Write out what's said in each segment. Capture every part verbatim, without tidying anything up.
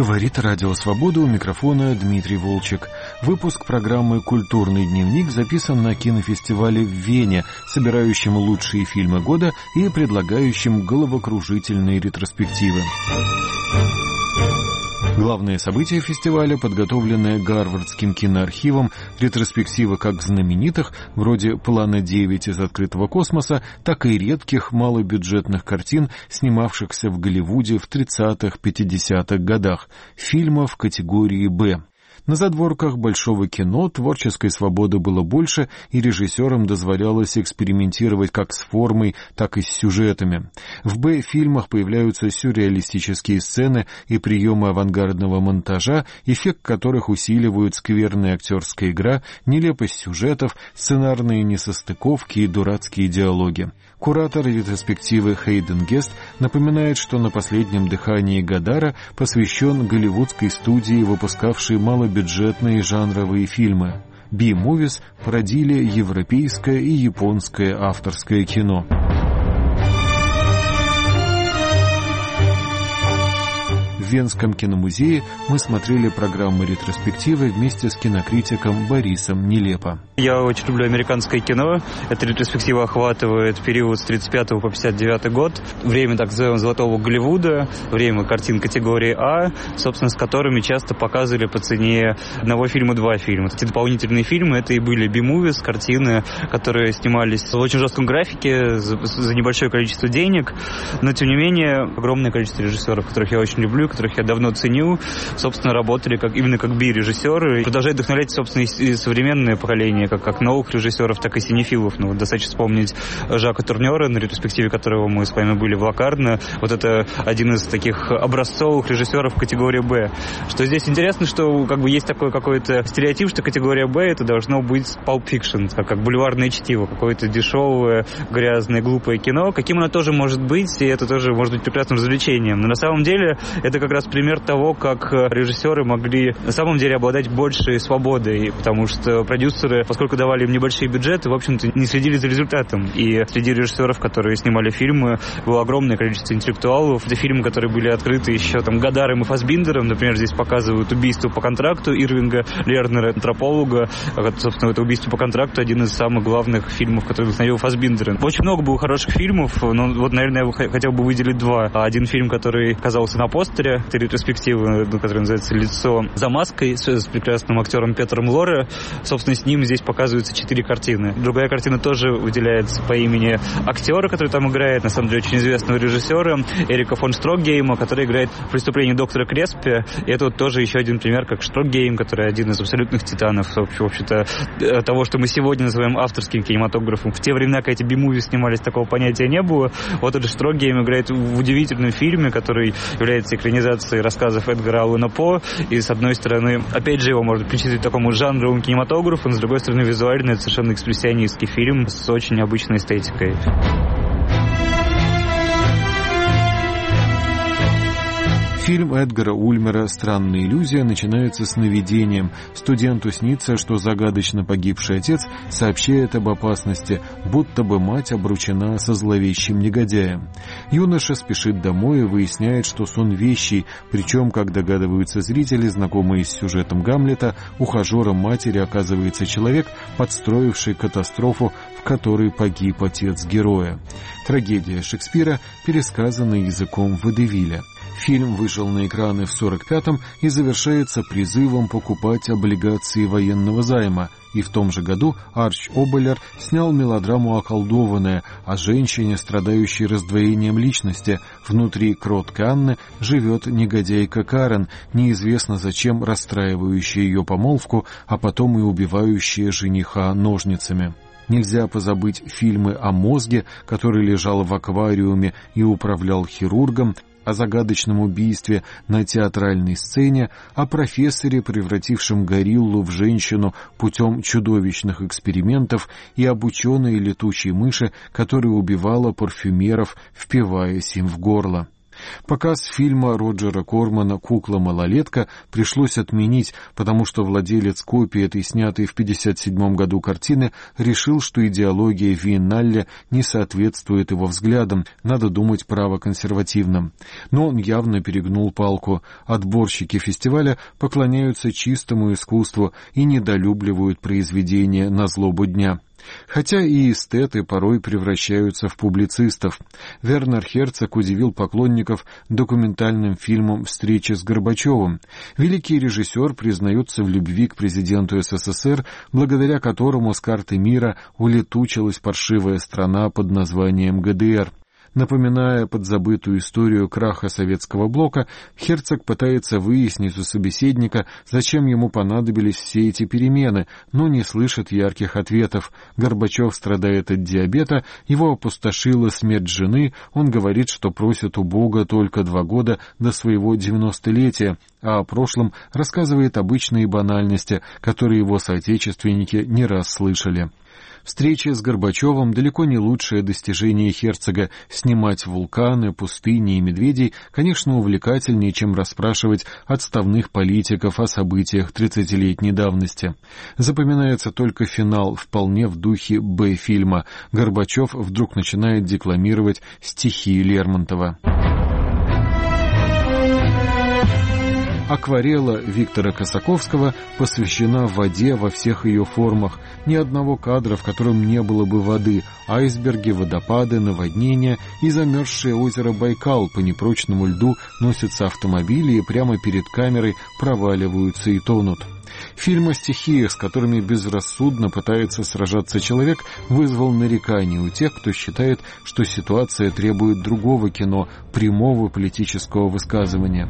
Говорит Радио Свобода, у микрофона Дмитрий Волчек. Выпуск программы «Культурный дневник» записан на кинофестивале в Вене, собирающем лучшие фильмы года и предлагающем головокружительные ретроспективы. Главное событие фестиваля, подготовленное Гарвардским киноархивом, ретроспектива как знаменитых, вроде «Плана девять» из «Открытого космоса», так и редких малобюджетных картин, снимавшихся в Голливуде в тридцатых-пятидесятых годах, фильмов категории «Б». На задворках большого кино творческой свободы было больше, и режиссерам дозволялось экспериментировать как с формой, так и с сюжетами. В «Б» фильмах появляются сюрреалистические сцены и приемы авангардного монтажа, эффект которых усиливают скверная актерская игра, нелепость сюжетов, сценарные несостыковки и дурацкие диалоги. Куратор ретроспективы Хейден Гест напоминает, что на последнем дыхании Годара посвящен голливудской студии, выпускавшей малобюджетные жанровые фильмы. Би-мувис породили европейское и японское авторское кино. В Венском киномузее мы смотрели программы ретроспективы вместе с кинокритиком Борисом Нелепо. Я очень люблю американское кино. Эта ретроспектива охватывает период с тридцать пятого по пятьдесят девятый год. Время, так называемого, золотого Голливуда, время картин категории А, собственно, с которыми часто показывали по цене одного фильма два фильма. Эти дополнительные фильмы, это и были би-мувис, картины, которые снимались в очень жестком графике, за, за небольшое количество денег. Но, тем не менее, огромное количество режиссеров, которых я очень люблю, которых я давно ценю, собственно, работали как, именно как би-режиссеры. И продолжают вдохновлять, собственно, и современное поколение, как, как новых режиссеров, так и синефилов. Ну, вот достаточно вспомнить Жака Турнера, на ретроспективе которого мы с вами были в Локарно. Вот это один из таких образцовых режиссеров категории «Б». Что здесь интересно, что как бы есть такой какой-то стереотип, что категория «Б» это должно быть Pulp Fiction, как, как бульварное чтиво, какое-то дешевое, грязное, глупое кино, каким оно тоже может быть, и это тоже может быть прекрасным развлечением. Но на самом деле это как раз пример того, как режиссеры могли на самом деле обладать большей свободой, потому что продюсеры, поскольку давали им небольшие бюджеты, в общем-то, не следили за результатом. И среди режиссеров, которые снимали фильмы, было огромное количество интеллектуалов. Это фильмы, которые были открыты еще там Годаром и Фассбиндером. Например, здесь показывают «Убийство по контракту» Ирвинга Лернера, антрополога. Собственно, это «Убийство по контракту» один из самых главных фильмов, который вдохновил Фассбиндера. Очень много было хороших фильмов, но вот, наверное, я хотел бы выделить два. Один фильм, который оказался на постере, это ретроспектива, которая называется «Лицо за маской», с, с прекрасным актером Петром Лоре. Собственно, с ним здесь показываются четыре картины. Другая картина тоже выделяется по имени актера, который там играет, на самом деле, очень известного режиссера Эрика фон Штрокгейма, который играет в «Преступлении доктора Креспи». И это вот тоже еще один пример, как Штрокгейм, который один из абсолютных титанов, в общем-то, того, что мы сегодня называем авторским кинематографом. В те времена, когда эти би-муви снимались, такого понятия не было. Вот этот Штрокгейм играет в удивительном фильме, который является экранизацией рассказов Эдгара Аллана По, и с одной стороны, опять же, его можно причислить к такому жанровому кинематографу, но с другой стороны, визуально это совершенно экспрессионистский фильм с очень необычной эстетикой. Фильм Эдгара Ульмера «Странная иллюзия» начинается с наведением. Студенту снится, что загадочно погибший отец сообщает об опасности, будто бы мать обручена со зловещим негодяем. Юноша спешит домой и выясняет, что сон вещий, причем, как догадываются зрители, знакомые с сюжетом Гамлета, ухажером матери оказывается человек, подстроивший катастрофу, в которой погиб отец героя. Трагедия Шекспира пересказана языком водевиля. Фильм вышел на экраны в сорок пятом и завершается призывом покупать облигации военного займа. И в том же году Арч Оболер снял мелодраму «Околдованная» о женщине, страдающей раздвоением личности. Внутри кроткой Анны живет негодяйка Карен, неизвестно зачем расстраивающая ее помолвку, а потом и убивающая жениха ножницами. Нельзя позабыть фильмы о мозге, который лежал в аквариуме и управлял хирургом, о загадочном убийстве на театральной сцене, о профессоре, превратившем гориллу в женщину путем чудовищных экспериментов, и об ученой летучей мыши, которая убивала парфюмеров, впиваясь им в горло. Показ фильма Роджера Кормана «Кукла-малолетка» пришлось отменить, потому что владелец копии этой снятой в пятьдесят седьмом году картины решил, что идеология Виеннале не соответствует его взглядам, надо думать правоконсервативным. Но он явно перегнул палку. Отборщики фестиваля поклоняются чистому искусству и недолюбливают произведения на злобу дня. Хотя и эстеты порой превращаются в публицистов. Вернер Херцог удивил поклонников документальным фильмом «Встреча с Горбачевым». Великий режиссер признается в любви к президенту СССР, благодаря которому с карты мира улетучилась паршивая страна под названием ГДР. Напоминая подзабытую историю краха советского блока, Херцог пытается выяснить у собеседника, зачем ему понадобились все эти перемены, но не слышит ярких ответов. Горбачев страдает от диабета, его опустошила смерть жены, он говорит, что просит у Бога только два года до своего девяностолетия, а о прошлом рассказывает обычные банальности, которые его соотечественники не раз слышали. Встреча с Горбачевым далеко не лучшее достижение Херцога. Снимать вулканы, пустыни и медведей, конечно, увлекательнее, чем расспрашивать отставных политиков о событиях тридцатилетней давности. Запоминается только финал, вполне в духе Б-фильма. Горбачев вдруг начинает декламировать стихи Лермонтова. Акварелла Виктора Косаковского посвящена воде во всех ее формах. Ни одного кадра, в котором не было бы воды. Айсберги, водопады, наводнения и замерзшее озеро Байкал. По непрочному льду носятся автомобили и прямо перед камерой проваливаются и тонут. Фильм о стихиях, с которыми безрассудно пытается сражаться человек, вызвал нарекания у тех, кто считает, что ситуация требует другого кино, прямого политического высказывания.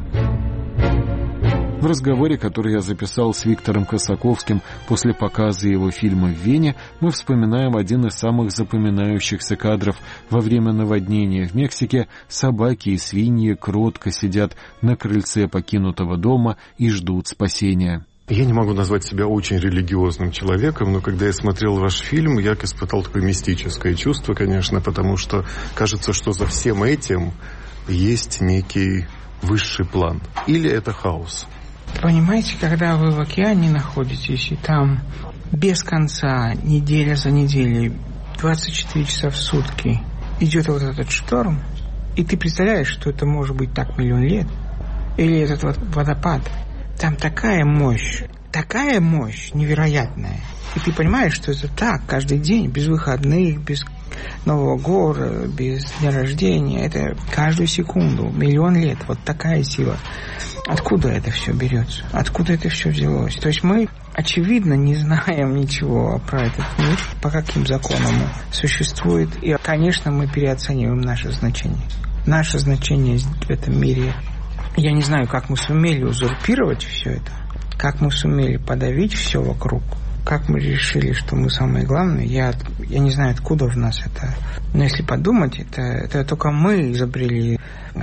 В разговоре, который я записал с Виктором Косаковским после показа его фильма в Вене, мы вспоминаем один из самых запоминающихся кадров. Во время наводнения в Мексике собаки и свиньи кротко сидят на крыльце покинутого дома и ждут спасения. Я не могу назвать себя очень религиозным человеком, но когда я смотрел ваш фильм, я испытал такое мистическое чувство, конечно, потому что кажется, что за всем этим есть некий высший план. Или это хаос? Понимаете, когда вы в океане находитесь, и там без конца, неделя за неделей, двадцать четыре часа в сутки идет вот этот шторм, и ты представляешь, что это может быть так миллион лет, или этот вот водопад, там такая мощь, такая мощь невероятная, и ты понимаешь, что это так, каждый день, без выходных, без Нового года, без дня рождения, это каждую секунду, миллион лет, вот такая сила. Откуда это все берется? Откуда это все взялось? То есть мы, очевидно, не знаем ничего про этот мир, по каким законам он существует. И, конечно, мы переоцениваем наше значение. Наше значение в этом мире. Я не знаю, как мы сумели узурпировать все это, как мы сумели подавить все вокруг. Как мы решили, что мы самые главные, я, я не знаю, откуда в нас это. Но если подумать, это, это только мы изобрели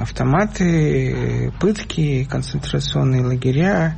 автоматы, пытки, концентрационные лагеря,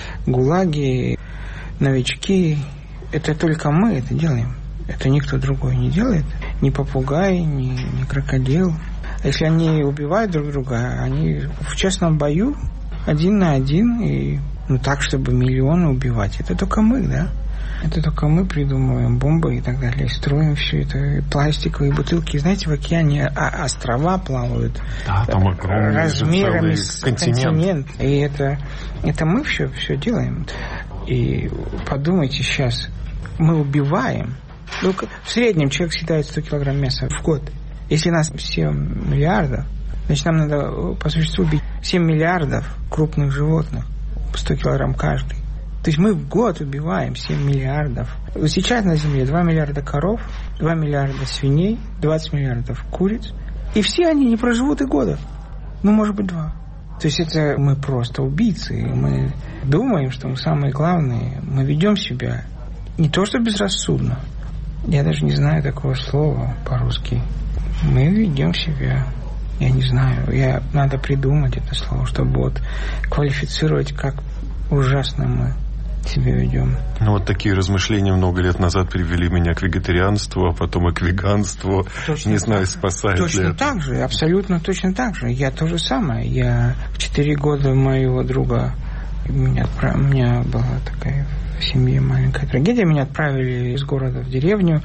гулаги, новички. Это только мы это делаем. Это никто другой не делает. Ни попугай, ни, ни крокодил. Если они убивают друг друга, они в честном бою один на один, и ну, так, чтобы миллионы убивать. Это только мы, да? Это только мы придумываем бомбы и так далее, строим все это, пластиковые бутылки. Знаете, в океане острова плавают, да, там размерами с континент. континент. И это, это мы все, все делаем. И подумайте сейчас, мы убиваем. Ну, в среднем человек съедает сто килограмм мяса в год. Если нас семь миллиардов, значит, нам надо по существу убить семь миллиардов крупных животных, по сто килограмм каждый. То есть мы в год убиваем семь миллиардов. Сейчас на Земле два миллиарда коров, два миллиарда свиней, двадцать миллиардов куриц. И все они не проживут и года. Ну, может быть, два. То есть это мы просто убийцы. Мы думаем, что мы самые главные. Мы ведем себя не то что безрассудно. Я даже не знаю такого слова по-русски. Мы ведем себя... Я не знаю. Я, надо придумать это слово, чтобы вот квалифицировать, как ужасно мы себя ведем. Ну, вот такие размышления много лет назад привели меня к вегетарианству, а потом и к веганству. Точно Не знаю, так, спасает ли точно это. так же, абсолютно точно так же. Я то же самое. Я в четыре года моего друга, меня, отправ... у меня была такая в семье маленькая трагедия, меня отправили из города в деревню.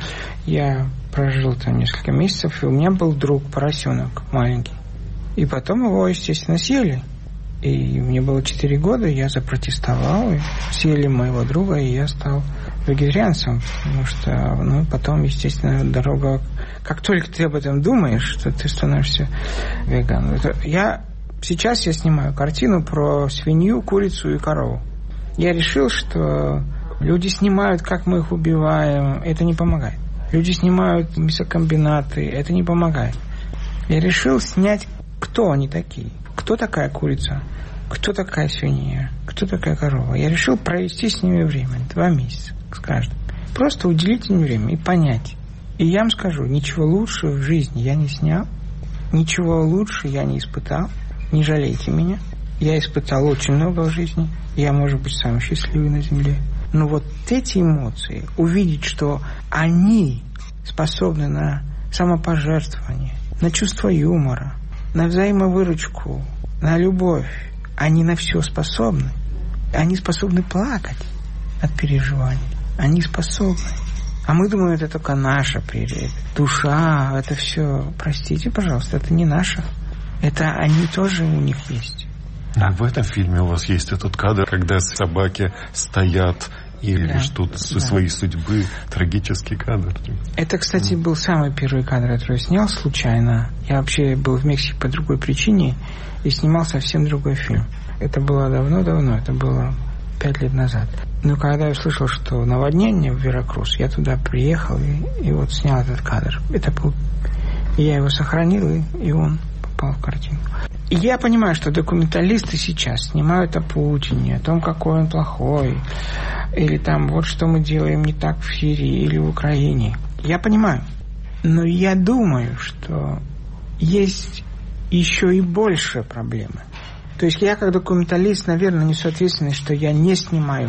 Я прожил там несколько месяцев, и у меня был друг поросенок маленький. И потом его, естественно, съели. И мне было четыре года, я запротестовал, и съели моего друга, и я стал вегетарианцем, потому что, ну, потом, естественно, дорога... Как только ты об этом думаешь, что ты становишься веганом. Это... Я... Сейчас я снимаю картину про свинью, курицу и корову. Я решил, что люди снимают, как мы их убиваем, это не помогает. Люди снимают мясокомбинаты, это не помогает. Я решил снять, кто они такие. Кто такая курица? Кто такая свинья? Кто такая корова? Я решил провести с ними время. Два месяца с каждым. Просто уделить им время и понять. И я вам скажу, ничего лучше в жизни я не снял. Ничего лучше я не испытал. Не жалейте меня. Я испытал очень много в жизни. Я, может быть, самый счастливый на земле. Но вот эти эмоции, увидеть, что они способны на самопожертвование, на чувство юмора, на взаимовыручку, на любовь. Они на все способны. Они способны плакать от переживаний. Они способны. А мы думаем, это только наша прелесть. Душа, это все, простите, пожалуйста, это не наше. Это они тоже у них есть. А в этом фильме у вас есть этот кадр, когда собаки стоят или да, ждут со да. своей судьбы. Трагический кадр. Это, кстати, был самый первый кадр, который я снял случайно. Я вообще был в Мексике по другой причине и снимал совсем другой фильм. Это было давно-давно, это было пять лет назад. Но когда я услышал, что наводнение в Веракрус, я туда приехал и, и вот снял этот кадр. Это был... И я его сохранил, и, и он попал в картину. И я понимаю, что документалисты сейчас снимают о Путине, о том, какой он плохой, или там вот что мы делаем не так в Сирии или в Украине. Я понимаю. Но я думаю, что есть еще и больше проблемы. То есть я как документалист, наверное, несу ответственность, что я не снимаю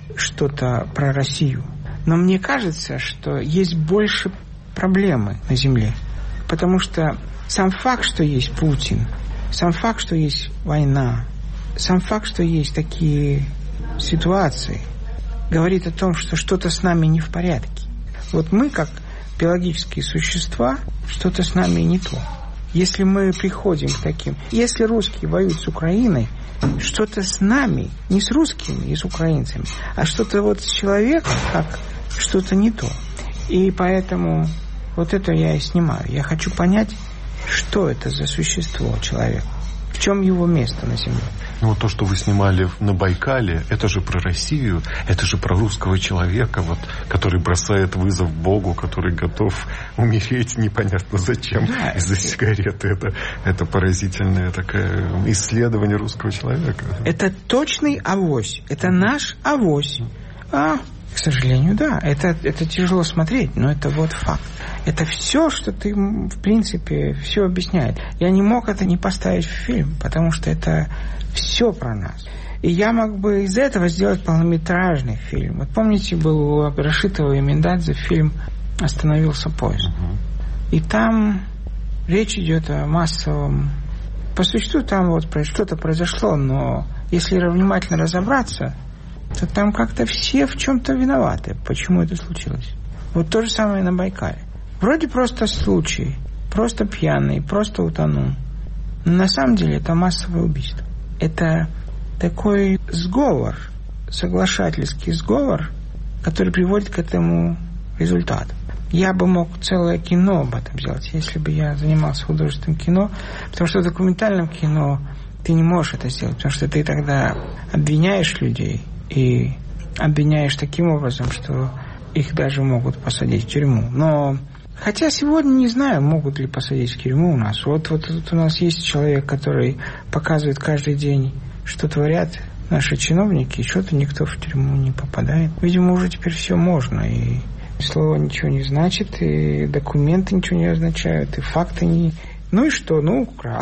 что-то про Россию. Но мне кажется, что есть больше проблемы на земле. Потому что сам факт, что есть Путин, сам факт, что есть война, сам факт, что есть такие ситуации, говорит о том, что что-то с нами не в порядке. Вот мы, как биологические существа, что-то с нами не то. Если мы приходим к таким... Если русские воюют с Украиной, что-то с нами, не с русскими и с украинцами, а что-то вот с человеком, как что-то не то. И поэтому вот это я и снимаю. Я хочу понять, что это за существо, человек. В чем его место на земле? Ну, вот то, что вы снимали на Байкале, это же про Россию, это же про русского человека, вот, который бросает вызов Богу, который готов умереть непонятно зачем да, из-за это... сигареты. Это, это поразительное такое исследование русского человека. Это точный авось. Это наш авось. А, к сожалению, да. Это, это тяжело смотреть, но это вот факт. Это все, что ты, в принципе, все объясняет. Я не мог это не поставить в фильм, потому что это все про нас. И я мог бы из этого сделать полнометражный фильм. Вот помните, был у Рашитова и Миндадзе фильм «Остановился поезд». Uh-huh. И там речь идет о массовом... По существу там вот что-то произошло, но если внимательно разобраться, то там как-то все в чем-то виноваты, почему это случилось. Вот то же самое на Байкале. Вроде просто случай, просто пьяный, просто утонул. Но на самом деле это массовое убийство. Это такой сговор, соглашательский сговор, который приводит к этому результату. Я бы мог целое кино об этом сделать, если бы я занимался художественным кино, потому что в документальном кино ты не можешь это сделать, потому что ты тогда обвиняешь людей и обвиняешь таким образом, что их даже могут посадить в тюрьму. Но хотя сегодня не знаю, могут ли посадить в тюрьму у нас. Вот, вот, вот у нас есть человек, который показывает каждый день, что творят наши чиновники, и что-то никто в тюрьму не попадает. Видимо, уже теперь все можно, и слово ничего не значит, и документы ничего не означают, и факты не, Ну и что? Ну, украл.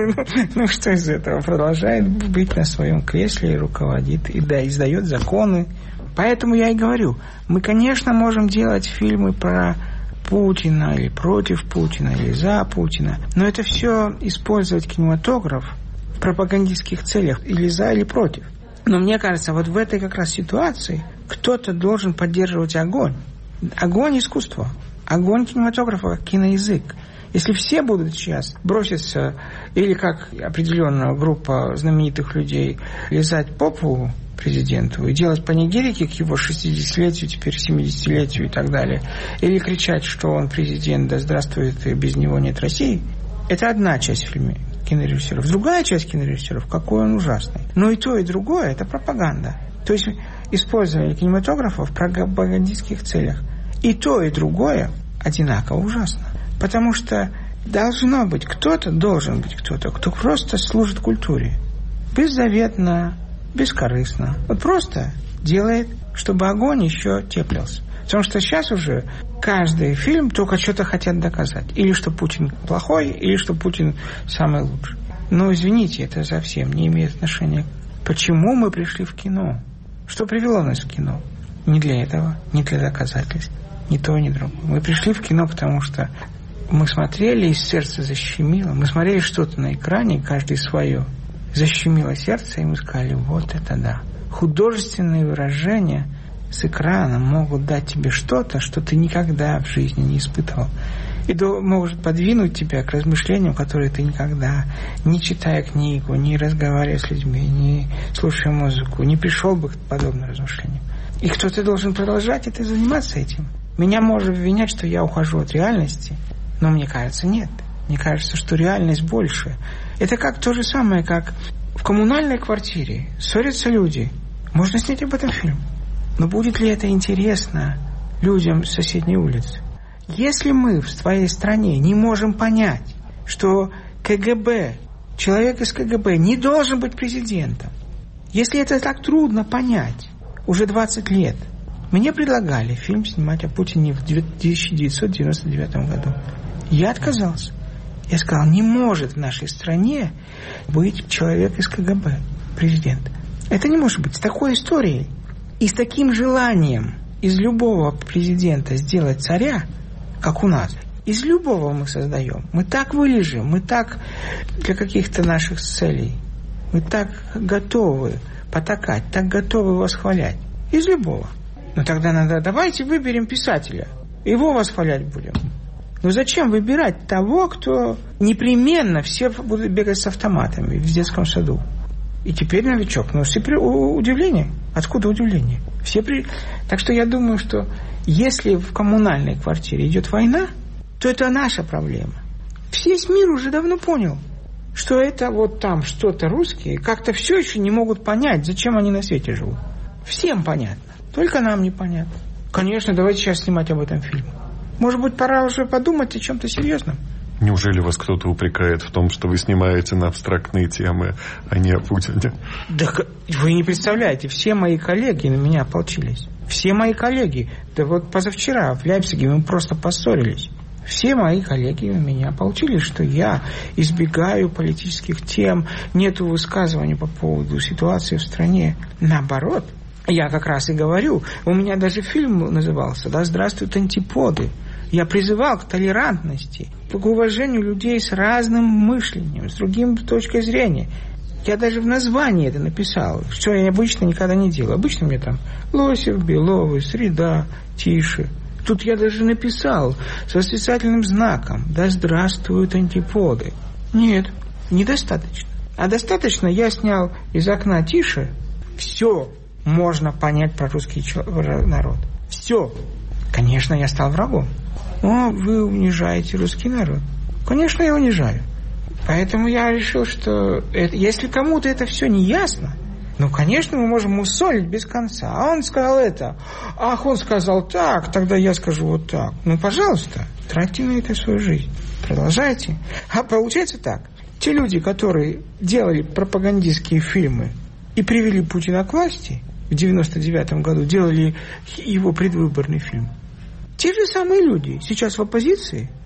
Ну, что из этого? Продолжает быть на своем кресле и руководит, и да, издает законы. Поэтому я и говорю, мы, конечно, можем делать фильмы про Путина, или против Путина, или за Путина, но это все использовать кинематограф в пропагандистских целях, или за, или против. Но мне кажется, вот в этой как раз ситуации кто-то должен поддерживать огонь. Огонь искусства, огонь кинематографа, киноязык. Если все будут сейчас броситься, или как определенная группа знаменитых людей, лизать попу президенту и делать панигирики к его шестидесятилетию, теперь семидесятилетию и так далее, или кричать, что он президент, да здравствует, и без него нет России, это одна часть фильма кинорежиссеров. Другая часть кинорежиссеров, какой он ужасный. Но и то, и другое – это пропаганда. То есть использование кинематографа в пропагандистских целях. И то, и другое одинаково ужасно. Потому что должно быть кто-то, должен быть кто-то, кто просто служит культуре. Беззаветно, бескорыстно. Вот просто делает, чтобы огонь еще теплился. Потому что сейчас уже каждый фильм только что-то хотят доказать. Или что Путин плохой, или что Путин самый лучший. Но, извините, это совсем не имеет отношения. Почему мы пришли в кино? Что привело нас в кино? Не для этого, не для доказательств, ни то, ни другое. Мы пришли в кино, потому что мы смотрели, и сердце защемило. Мы смотрели что-то на экране, каждый свое. Защемило сердце, и мы сказали, вот это да. Художественные выражения с экрана могут дать тебе что-то, что ты никогда в жизни не испытывал. И может подвинуть тебя к размышлениям, которые ты никогда, не читая книгу, не разговаривая с людьми, не слушая музыку, не пришел бы к подобным размышлениям. И кто-то должен продолжать это заниматься этим. Меня можно обвинять, что я ухожу от реальности, но мне кажется, нет. Мне кажется, что реальность больше. Это как то же самое, как в коммунальной квартире ссорятся люди. Можно снять об этом фильм. Но будет ли это интересно людям с соседней улицы? Если мы в своей стране не можем понять, что КГБ, человек из КГБ не должен быть президентом, если это так трудно понять уже двадцать лет, мне предлагали фильм снимать о Путине в тысяча девятьсот девяносто девятом году. Я отказался. Я сказал, не может в нашей стране быть человек из КГБ, президент. Это не может быть. С такой историей и с таким желанием из любого президента сделать царя, как у нас, из любого мы создаем. Мы так вылежим, мы так для каких-то наших целей, мы так готовы потакать, так готовы восхвалять. Из любого. Но тогда надо, давайте выберем писателя, его восхвалять будем. Но зачем выбирать того, кто непременно все будут бегать с автоматами в детском саду? И теперь новичок. Ну, все при... удивление. Откуда удивление? Все при... Так что я думаю, что если в коммунальной квартире идет война, то это наша проблема. Весь мир уже давно понял, что это вот там что-то русские как-то все еще не могут понять, зачем они на свете живут. Всем понятно. Только нам непонятно. Конечно, давайте сейчас снимать об этом фильм. Может быть, пора уже подумать о чем-то серьезном. Неужели вас кто-то упрекает в том, что вы снимаете на абстрактные темы, а не о Путине? Да вы не представляете, все мои коллеги на меня ополчились. Все мои коллеги. Да вот позавчера в Лейпциге мы просто поссорились. Все мои коллеги на меня ополчились, что я избегаю политических тем, нету высказываний по поводу ситуации в стране. Наоборот, я как раз и говорю, у меня даже фильм назывался «Да здравствуют антиподы». Я призывал к толерантности, к уважению людей с разным мышлением, с другим точкой зрения. Я даже в названии это написал, что я обычно никогда не делаю. Обычно мне там Лосев, Беловый, Среда, Тише. Тут я даже написал с восклицательным знаком «Да здравствуют антиподы». Нет, недостаточно. А достаточно я снял из окна Тише. Все можно понять про русский народ. Все. Конечно, я стал врагом. О, вы унижаете русский народ. Конечно, я унижаю. Поэтому я решил, что это, если кому-то это все не ясно, ну, конечно, мы можем мусолить без конца. А он сказал это. Ах, он сказал так, тогда я скажу вот так. Ну, пожалуйста, тратьте на это свою жизнь. Продолжайте. А получается так. Те люди, которые делали пропагандистские фильмы и привели Путина к власти в девяносто девятом году, делали его предвыборный фильм. Те же самые люди сейчас в оппозиции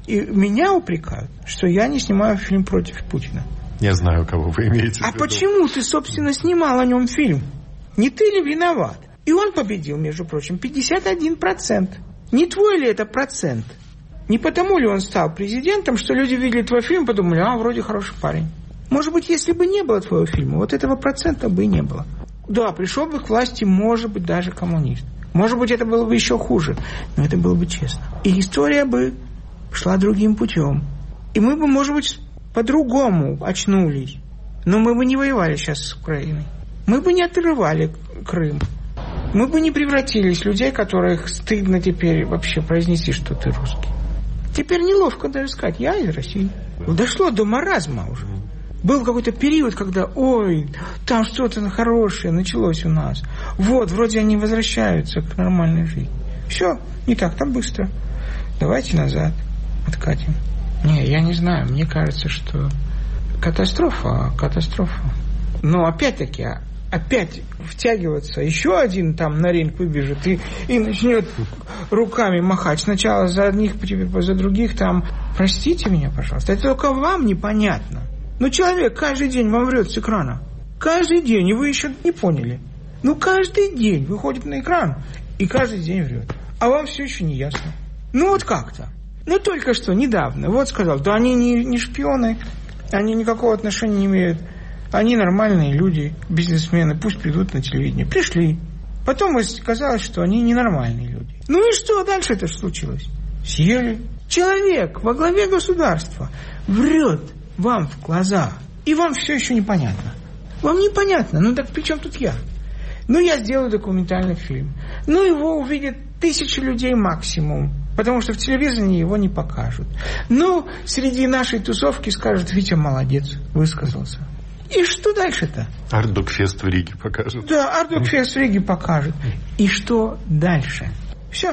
И меня упрекают, что я не снимаю фильм против Путина. Я знаю, кого вы имеете в виду. А почему ты, собственно, снимал о нем фильм? Не ты ли виноват? И он победил, между прочим, пятьдесят один процент. Не твой ли это процент? Не потому ли он стал президентом, что люди видели твой фильм и подумали, а, вроде хороший парень. Может быть, если бы не было твоего фильма, вот этого процента бы и не было. Да, пришел бы к власти, может быть, даже коммунист. Может быть, это было бы еще хуже, но это было бы честно. И история бы шла другим путем. И мы бы, может быть, по-другому очнулись. Но мы бы не воевали сейчас с Украиной. Мы бы не отрывали Крым. Мы бы не превратились в людей, которых стыдно теперь вообще произнести, что ты русский. Теперь неловко даже сказать, я из России. Дошло до маразма уже. Был какой-то период, когда, ой, там что-то хорошее началось у нас. Вот, вроде они возвращаются к нормальной жизни. Все, не так-то быстро. Давайте назад откатим. Не, я не знаю, мне кажется, что катастрофа, катастрофа. Но опять-таки, опять втягиваться, еще один там на ринг выбежит и, и начнет руками махать. Сначала за одних, теперь за других там. Простите меня, пожалуйста, это только вам непонятно. Но человек каждый день вам врет с экрана. Каждый день, и вы еще не поняли. Ну, каждый день выходит на экран и каждый день врет. А вам все еще не ясно. Ну, вот как-то. Ну, только что, недавно. Вот сказал, да они не, не шпионы, они никакого отношения не имеют. Они нормальные люди, бизнесмены, пусть придут на телевидение. Пришли. Потом оказалось, что они ненормальные люди. Ну и что дальше-то случилось? Съели. Человек во главе государства врет вам в глаза, и вам все еще непонятно. Вам непонятно, ну так при чем тут я? Ну я сделаю документальный фильм. Ну его увидят тысячи людей максимум, потому что в телевизоре его не покажут. Ну среди нашей тусовки скажут, Витя молодец, высказался. И что дальше-то? Арт-док-фест в Риге покажет. Да, Арт-док-фест в Риге покажет. И что дальше? Все.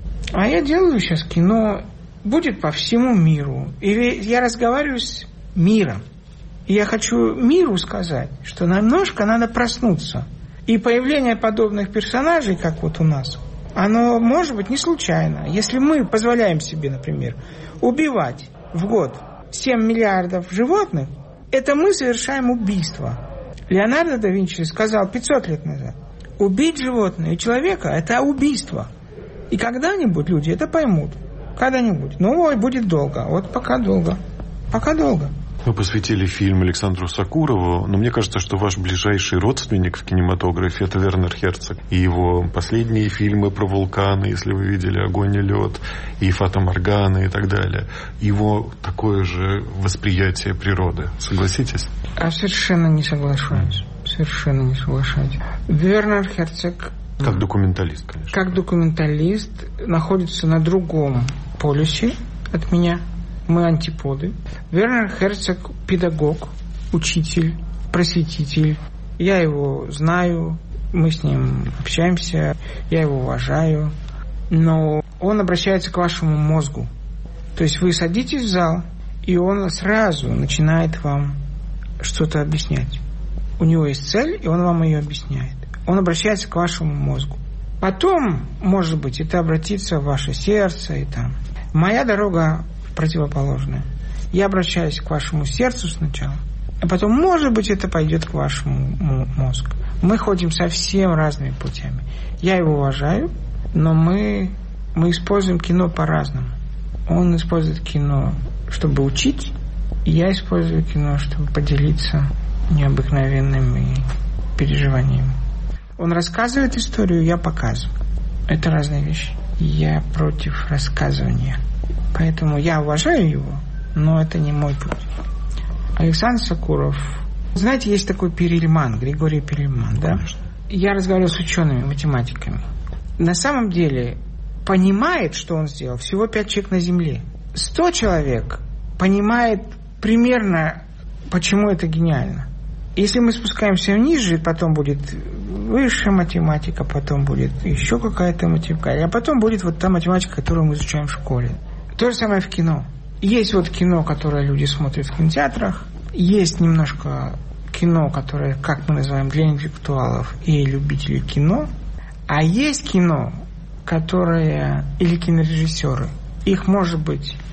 А я делаю сейчас кино, будет по всему миру. И я разговариваю с миром. И я хочу миру сказать, что немножко надо проснуться. И появление подобных персонажей, как вот у нас, оно может быть не случайно. Если мы позволяем себе, например, убивать в год семь миллиардов животных, это мы совершаем убийство. Леонардо да Винчи сказал пятьсот лет назад, убить животное и человека – это убийство. И когда-нибудь люди это поймут. Когда-нибудь. Ну, ой, будет долго. Вот пока долго. Пока долго. Вы посвятили фильм Александру Сокурову, но мне кажется, что ваш ближайший родственник в кинематографе – это Вернер Херцог. И его последние фильмы про вулканы, если вы видели «Огонь и лед», и «Фата Моргана» и так далее. Его такое же восприятие природы. Согласитесь? А совершенно не соглашаюсь. Совершенно не соглашаюсь. Вернер Херцог... Как документалист, конечно. Как документалист находится на другом полюсе от меня. Мы антиподы. Вернер Херцог – педагог, учитель, просветитель. Я его знаю, мы с ним общаемся, я его уважаю. Но он обращается к вашему мозгу. То есть вы садитесь в зал, и он сразу начинает вам что-то объяснять. У него есть цель, и он вам ее объясняет. Он обращается к вашему мозгу. Потом, может быть, это обратится в ваше сердце. И там. Моя дорога противоположная. Я обращаюсь к вашему сердцу сначала, а потом, может быть, это пойдет к вашему мозгу. Мы ходим совсем разными путями. Я его уважаю, но мы, мы используем кино по-разному. Он использует кино, чтобы учить, и я использую кино, чтобы поделиться необыкновенными переживаниями. Он рассказывает историю, я показываю. Это разные вещи. Я против рассказывания. Поэтому я уважаю его, но это не мой путь. Александр Сокуров. Знаете, есть такой Перельман, Григорий Перельман, да? Конечно. Я разговаривал с учеными, математиками. На самом деле, понимает, что он сделал, всего пять человек на Земле. Сто человек понимает примерно, почему это гениально. Если мы спускаемся ниже, потом будет высшая математика, потом будет еще какая-то математика, а потом будет вот та математика, которую мы изучаем в школе. То же самое в кино. Есть вот кино, которое люди смотрят в кинотеатрах, есть немножко кино, которое, как мы называем, для интеллектуалов и любителей кино, а есть кино, которое, или кинорежиссеры, их может быть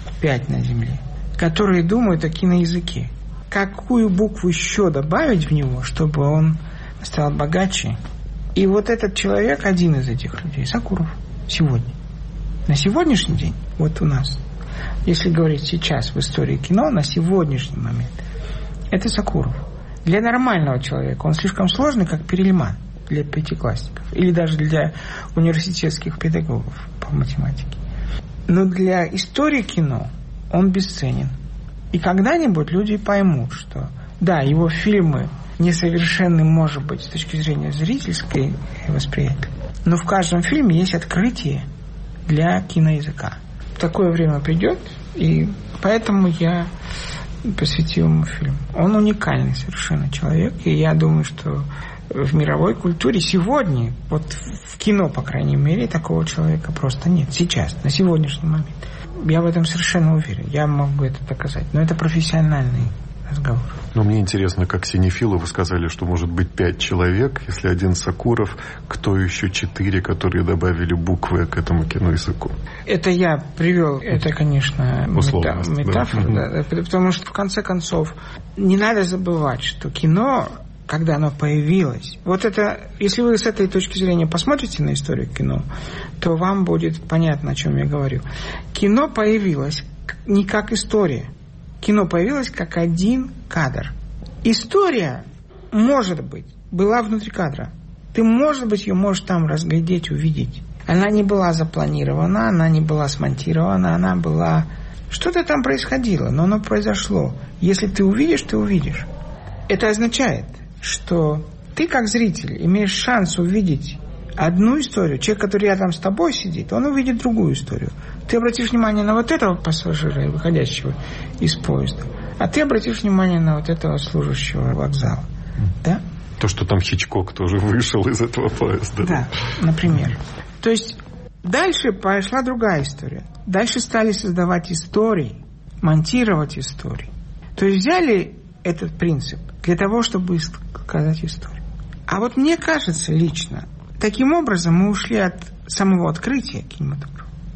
пять на Земле, которые думают о киноязыке. Какую букву еще добавить в него, чтобы он стал богаче? И вот этот человек, один из этих людей, Сакуров, сегодня. На сегодняшний день, вот у нас, если говорить сейчас в истории кино, на сегодняшний момент, это Сакуров. Для нормального человека он слишком сложный, как Перельман для пятиклассников. Или даже для университетских педагогов по математике. Но для истории кино он бесценен. И когда-нибудь люди поймут, что да, его фильмы несовершенны, может быть, с точки зрения зрительской восприятия, но в каждом фильме есть открытие для киноязыка. Такое время придет, и поэтому я посвятил ему фильм. Он уникальный совершенно человек, и я думаю, что в мировой культуре сегодня, вот в кино, по крайней мере, такого человека просто нет. Сейчас, на сегодняшний момент. Я в этом совершенно уверен. Я могу это доказать. Но это профессиональный разговор. Но мне интересно, как синефилы, вы сказали, что может быть пять человек. Если один Сакуров, кто еще четыре, которые добавили буквы к этому киноязыку? Это я привел, это, конечно, мета, метафора. Да. Да, потому что, в конце концов, не надо забывать, что кино, когда оно появилось, вот это, если вы с этой точки зрения посмотрите на историю кино, то вам будет понятно, о чем я говорю. Кино появилось не как история. Кино появилось как один кадр. История, может быть, была внутри кадра. Ты, может быть, ее можешь там разглядеть, увидеть. Она не была запланирована, она не была смонтирована, она была... Что-то там происходило, но оно произошло. Если ты увидишь, ты увидишь. Это означает, что ты, как зритель, имеешь шанс увидеть одну историю. Человек, который рядом с тобой сидит, он увидит другую историю. Ты обратишь внимание на вот этого пассажира, выходящего из поезда, а ты обратишь внимание на вот этого служащего вокзала. Да? То, что там Хичкок тоже вышел из этого поезда. Да, например. То есть дальше пошла другая история. Дальше стали создавать истории, монтировать истории. То есть взяли этот принцип для того, чтобы сказать историю. А вот мне кажется лично, таким образом мы ушли от самого открытия кинематографа.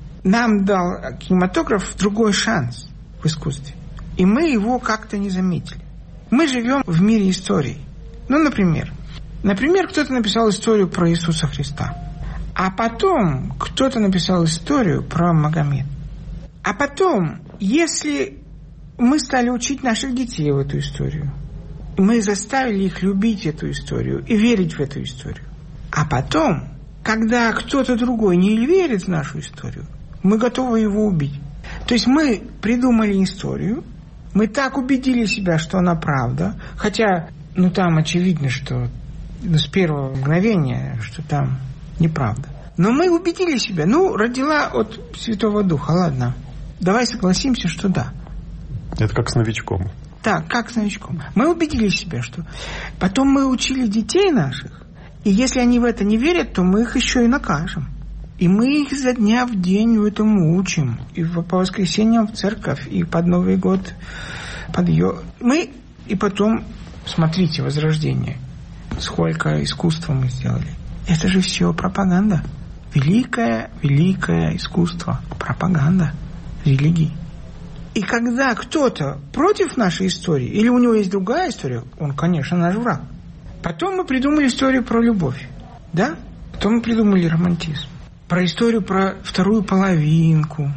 Нам дал кинематограф другой шанс в искусстве. И мы его как-то не заметили. Мы живем в мире историй. Ну, например, например, кто-то написал историю про Иисуса Христа. А потом кто-то написал историю про Магомед. А потом, если мы стали учить наших детей в эту историю, мы заставили их любить эту историю и верить в эту историю. А потом, когда кто-то другой не верит в нашу историю, мы готовы его убить. То есть мы придумали историю, мы так убедили себя, что она правда, хотя, ну, там очевидно, что ну, с первого мгновения, что там неправда. Но мы убедили себя, ну, родила от Святого Духа, ладно, давай согласимся, что да. Это как с новичком. Так, как с новичком. Мы убедили себя, что... Потом мы учили детей наших, и если они в это не верят, то мы их еще и накажем. И мы их изо дня в день этому учим. И по воскресеньям в церковь, и под Новый год под ее... Мы... И потом, смотрите, Возрождение. Сколько искусства мы сделали. Это же все пропаганда. Великое, великое искусство. Пропаганда религии. И когда кто-то против нашей истории, или у него есть другая история, он, конечно, наш враг. Потом мы придумали историю про любовь. Да? Потом мы придумали романтизм. Про историю про вторую половинку.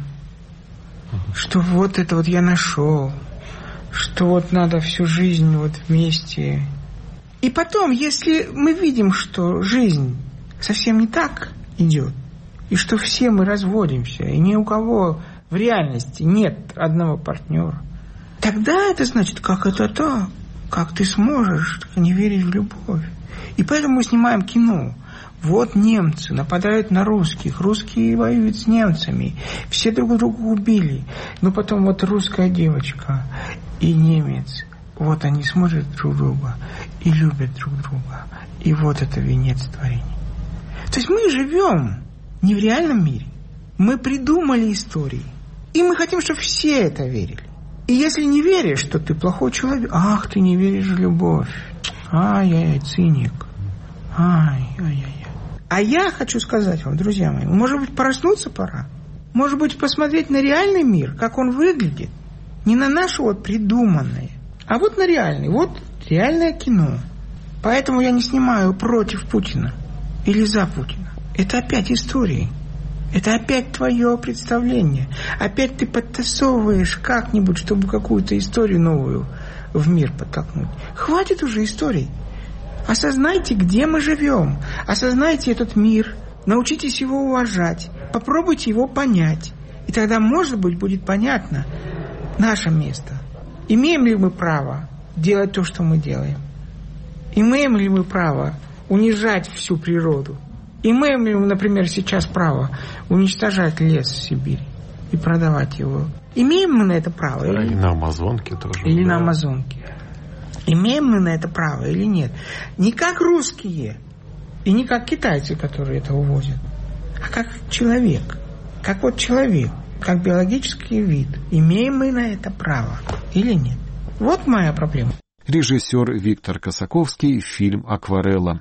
Что вот это вот я нашел. Что вот надо всю жизнь вот вместе. И потом, если мы видим, что жизнь совсем не так идет, и что все мы разводимся, и ни у кого в реальности нет одного партнера, тогда это значит, как это так? Как ты сможешь не верить в любовь? И поэтому мы снимаем кино. Вот немцы нападают на русских, русские воюют с немцами, все друг друга убили. Но потом вот русская девочка и немец, вот они смотрят друг друга и любят друг друга. И вот это венец творения. То есть мы живем не в реальном мире. Мы придумали истории. И мы хотим, чтобы все это верили. И если не веришь, что ты плохой человек, ах, ты не веришь в любовь. Ай-яй-яй, циник. Ай-яй-яй. А я хочу сказать вам, друзья мои, может быть, проснуться пора. Может быть, посмотреть на реальный мир, как он выглядит. Не на наше вот придуманное, а вот на реальный. Вот реальное кино. Поэтому я не снимаю против Путина или за Путина. Это опять истории. Это опять твое представление. Опять ты подтасовываешь как-нибудь, чтобы какую-то историю новую в мир подтолкнуть. Хватит уже историй. Осознайте, где мы живем. Осознайте этот мир. Научитесь его уважать. Попробуйте его понять. И тогда, может быть, будет понятно наше место. Имеем ли мы право делать то, что мы делаем? Имеем ли мы право унижать всю природу? Имеем ли мы, например, сейчас право уничтожать лес в Сибири и продавать его? Имеем мы на это право? Да, или... И на Амазонке тоже. Или да. на Амазонке. Имеем мы на это право или нет? Не как русские и не как китайцы, которые это увозят, а как человек. Как вот человек, как биологический вид. Имеем мы на это право или нет? Вот моя проблема. Режиссер Виктор Косаковский, фильм «Акварелла».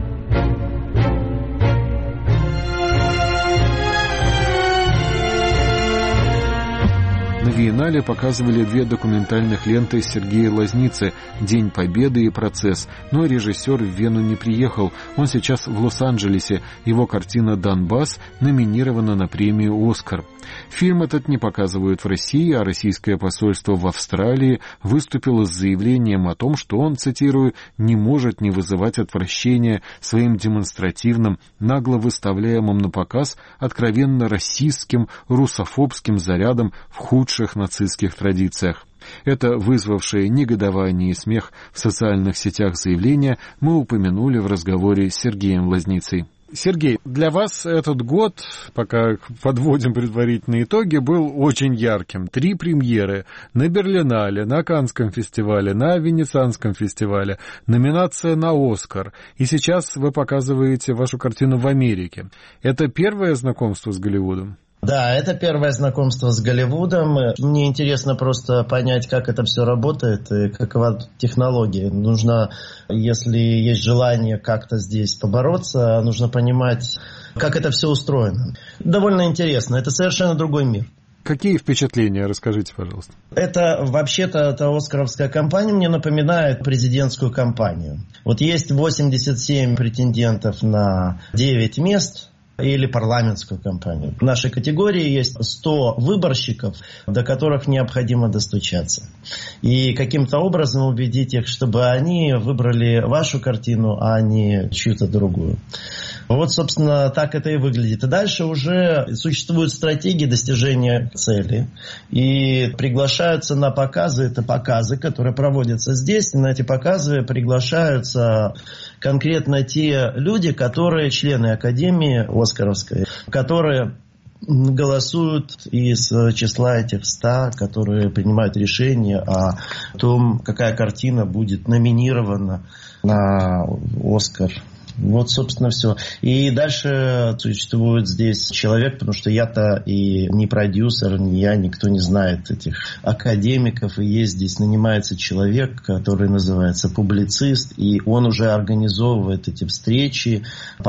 На Виеннале показывали две документальных ленты Сергея Лозницы «День Победы» и «Процесс». Но режиссер в Вену не приехал. Он сейчас в Лос-Анджелесе. Его картина «Донбасс» номинирована на премию «Оскар». Фильм этот не показывают в России, а российское посольство в Австралии выступило с заявлением о том, что он, цитирую, «не может не вызывать отвращения своим демонстративным, нагло выставляемым на показ откровенно расистским, русофобским зарядом в худших нацистских традициях». Это вызвавшее негодование и смех в социальных сетях заявление мы упомянули в разговоре с Сергеем Лозницей. Сергей, для вас этот год, пока подводим предварительные итоги, был очень ярким. Три премьеры на Берлинале, на Каннском фестивале, на Венецианском фестивале, номинация на «Оскар». И сейчас вы показываете вашу картину в Америке. Это первое знакомство с Голливудом? Да, это первое знакомство с Голливудом. Мне интересно просто понять, как это все работает и какова технология. Нужно, если есть желание как-то здесь побороться, нужно понимать, как это все устроено. Довольно интересно. Это совершенно другой мир. Какие впечатления? Расскажите, пожалуйста. Это, вообще-то, эта оскаровская кампания мне напоминает президентскую кампанию. Вот есть восемьдесят семь претендентов на девять мест или парламентскую кампанию. В нашей категории есть сто выборщиков, до которых необходимо достучаться. И каким-то образом убедить их, чтобы они выбрали вашу картину, а не чью-то другую. Вот, собственно, так это и выглядит. И дальше уже существуют стратегии достижения цели. И приглашаются на показы, это показы, которые проводятся здесь. И на эти показы приглашаются конкретно те люди, которые члены Академии Оскаровской, которые голосуют из числа этих ста, которые принимают решение о том, какая картина будет номинирована на Оскар. Вот, собственно, все. И дальше существует здесь человек, потому что я-то и не продюсер, ни я, никто не знает этих академиков. И есть здесь, нанимается человек, который называется публицист, и он уже организовывает эти встречи,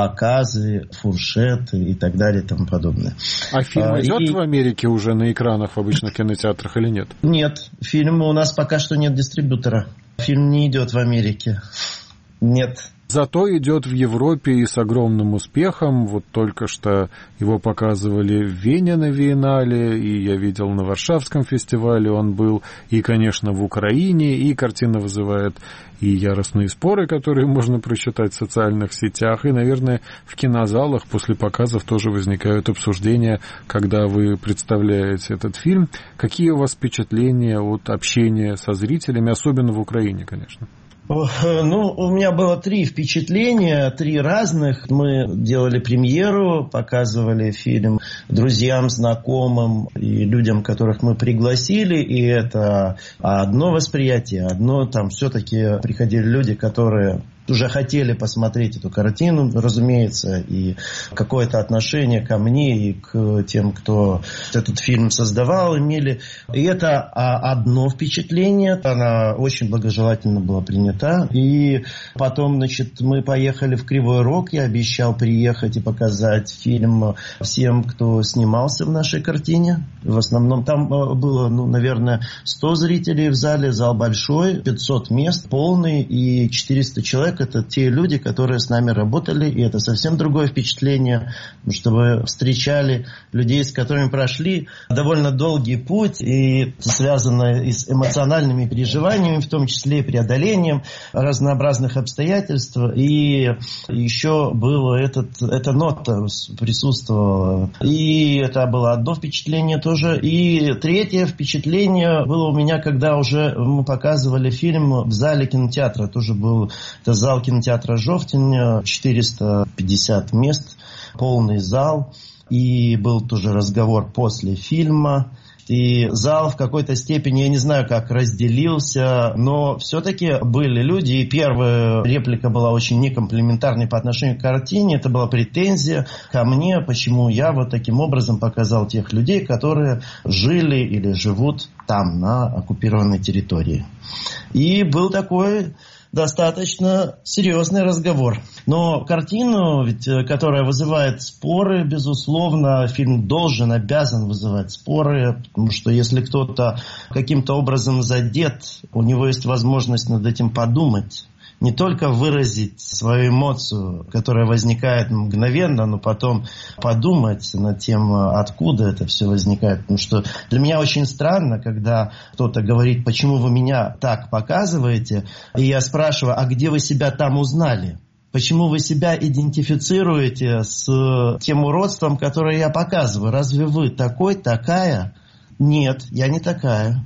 показы, фуршеты и так далее и тому подобное. А фильм а, идет и... в Америке уже на экранах в обычных кинотеатрах или нет? Нет, фильм у нас пока что нет дистрибьютора. Фильм не идет в Америке. Нет. Зато идет в Европе и с огромным успехом. Вот только что его показывали в Вене на Виеннале, и я видел на Варшавском фестивале он был, и, конечно, в Украине, и картина вызывает и яростные споры, которые можно прочитать в социальных сетях, и, наверное, в кинозалах после показов тоже возникают обсуждения, когда вы представляете этот фильм. Какие у вас впечатления от общения со зрителями, особенно в Украине, конечно? Ну, у меня было три впечатления, три разных. Мы делали премьеру, показывали фильм друзьям, знакомым и людям, которых мы пригласили. И это одно восприятие, одно там все-таки приходили люди, которые уже хотели посмотреть эту картину, разумеется, и какое-то отношение ко мне и к тем, кто этот фильм создавал, имели. И это одно впечатление, она очень благожелательно была принята. И потом, значит, мы поехали в Кривой Рог, я обещал приехать и показать фильм всем, кто снимался в нашей картине. В основном там было, ну, наверное, сто зрителей в зале, зал большой, пятьсот мест, полный, и четыреста человек — это те люди, которые с нами работали, и это совсем другое впечатление, что вы встречали людей, с которыми прошли довольно долгий путь, и это связано и с эмоциональными переживаниями, в том числе и преодолением разнообразных обстоятельств, и еще было этот, эта нота присутствовала, и это было одно впечатление тоже, и третье впечатление было у меня, когда уже мы показывали фильм в зале кинотеатра, тоже был это зал кинотеатра «Жовтень», четыреста пятьдесят мест, полный зал, и был тоже разговор после фильма. И зал в какой-то степени, я не знаю, как разделился, но все-таки были люди, и первая реплика была очень некомплиментарной по отношению к картине, это была претензия ко мне, почему я вот таким образом показал тех людей, которые жили или живут там, на оккупированной территории. И был такой достаточно серьезный разговор. Но картину, ведь, которая вызывает споры, безусловно, фильм должен, обязан вызывать споры, потому что если кто-то каким-то образом задет, у него есть возможность над этим подумать. Не только выразить свою эмоцию, которая возникает мгновенно, но потом подумать над тем, откуда это все возникает. Потому что для меня очень странно, когда кто-то говорит, почему вы меня так показываете, и я спрашиваю, а где вы себя там узнали? Почему вы себя идентифицируете с тем уродством, которое я показываю? Разве вы такой, такая? Нет, я не такая.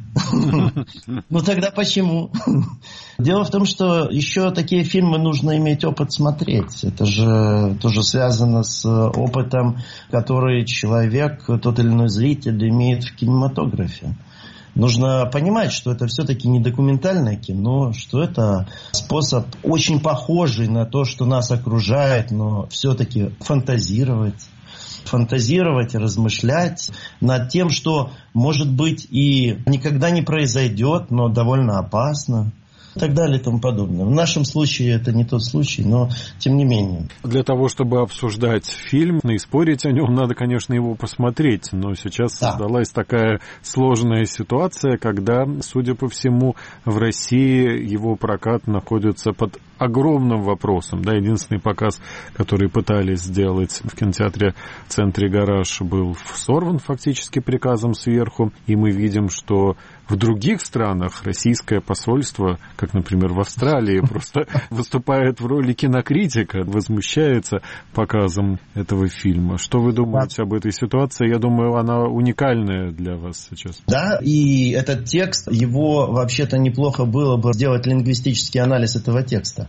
Ну тогда почему? Дело в том, что еще такие фильмы нужно иметь опыт смотреть. Это же тоже связано с опытом, который человек, тот или иной зритель имеет в кинематографе. Нужно понимать, что это все-таки не документальное кино, что это способ очень похожий на то, что нас окружает, но все-таки фантазировать. фантазировать, размышлять над тем, что, может быть, и никогда не произойдет, но довольно опасно. И так далее и тому подобное. В нашем случае это не тот случай, но тем не менее. Для того, чтобы обсуждать фильм и спорить о нем, надо, конечно, его посмотреть. Но сейчас да. создалась такая сложная ситуация, когда, судя по всему, в России его прокат находится под огромным вопросом. Да, единственный показ, который пытались сделать в кинотеатре в центре «Гараж», был сорван фактически приказом сверху. И мы видим, что в других странах российское посольство, как, например, в Австралии, просто выступает в роли кинокритика, возмущается показом этого фильма. Что вы думаете об этой ситуации? Я думаю, она уникальная для вас сейчас. Да, и этот текст, его вообще-то неплохо было бы сделать лингвистический анализ этого текста.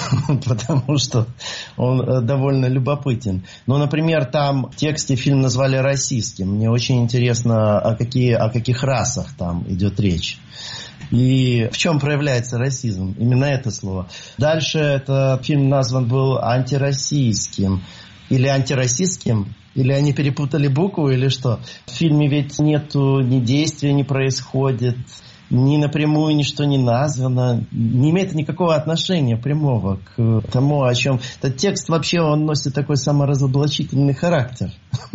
Потому что он довольно любопытен. Но, например, там в тексте фильм назвали российским. Мне очень интересно, о, какие, о каких расах там идет речь. И в чем проявляется расизм? Именно это слово. Дальше этот фильм назван был антироссийским. Или антироссийским. Или они перепутали букву, или что? В фильме ведь нету ни действия, не происходит, ни напрямую ничто не названо, не имеет никакого отношения прямого к тому, о чем... Этот текст вообще, он носит такой саморазоблачительный характер.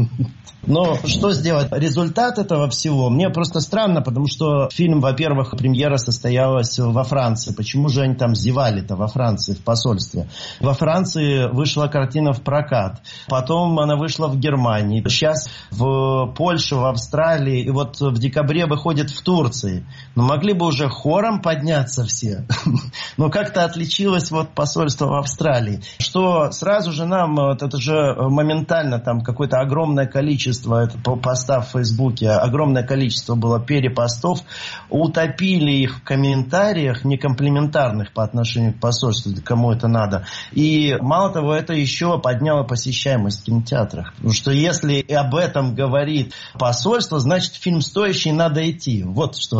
Но что сделать? Результат этого всего мне просто странно, потому что фильм, во-первых, премьера состоялась во Франции. Почему же они там зевали-то во Франции, в посольстве? Во Франции вышла картина в прокат. Потом она вышла в Германии. Сейчас в Польше, в Австралии. И вот в декабре выходит в Турции. Но могли бы уже хором подняться все. Но как-то отличилось вот посольство в Австралии. Что сразу же нам, это же моментально там какое-то огромное количество количество постов в Фейсбуке, огромное количество было перепостов, утопили их в комментариях, некомплиментарных по отношению к посольству, кому это надо. И мало того, это еще подняло посещаемость в кинотеатрах. Потому что если об этом говорит посольство, значит, фильм стоящий, надо идти. Вот что.